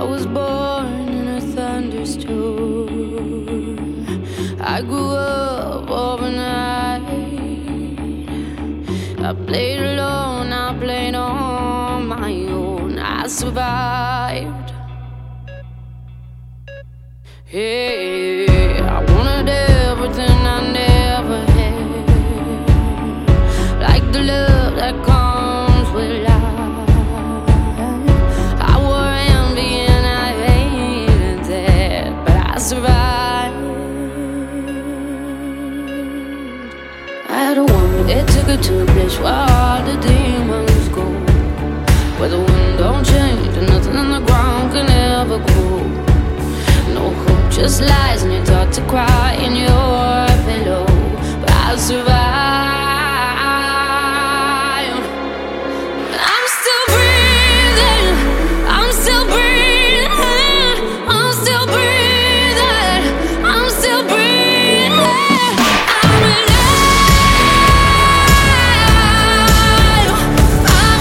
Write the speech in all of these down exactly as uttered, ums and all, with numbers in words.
was born in a thunderstorm. I grew up overnight. I played alone, I played on my own. I survived. Hey, I wanted everything I never had, like the love that comes with life. I wore envy and I hated that, but I survived. I had a woman that took her to a place where all the demons go, where the wind don't change and nothing on the ground can ever grow. No hope, just lies, and you're taught to cry in your pillow. But I survive. I'm still breathing. I'm still breathing. I'm still breathing. I'm still breathing. I'm alive. I'm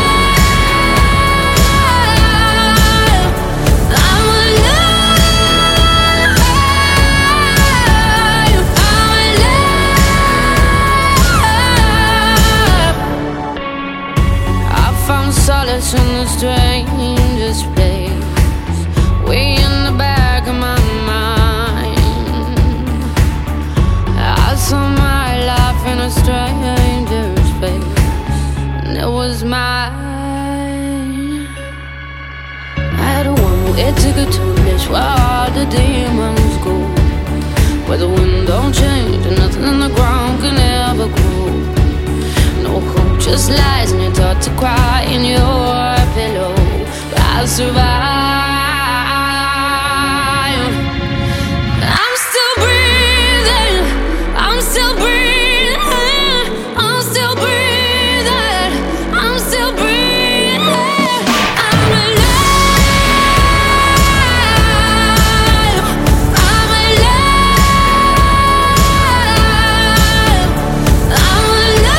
alive. I'm alive. Solace in the strangest place, way in the back of my mind. I saw my life in a stranger's face, and it was mine. I had a woman that took her to a place where all the demons go, where the wind don't change and nothing on the ground can ever grow. No hope, just lies, and you're taught to cry in your pillow. But I survive. I'm still breathing. I'm still breathing. I'm still breathing. I'm still breathing. I'm alive. I'm alive. I'm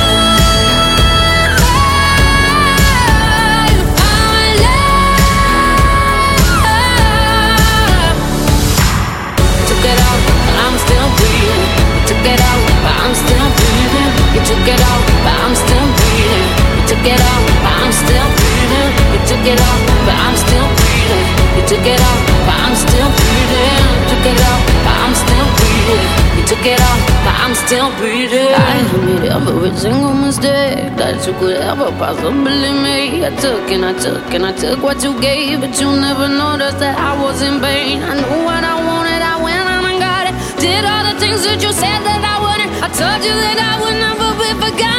it out, but I'm still breathing. You took it out, but I'm still breathing. You took it out, but I'm still breathing. You took it out, but I'm still breathing. You took it out, but I'm still breathing. You took it out, but I'm still breathing. You took it out, but I'm still breathing. I made every single mistake that you could ever possibly make. I took and I took and I took what you gave, but you never noticed that I was in pain. I knew what I wanted, I went and I got it. Did all the things that you said that I wouldn't. I told you that I would never be forgotten.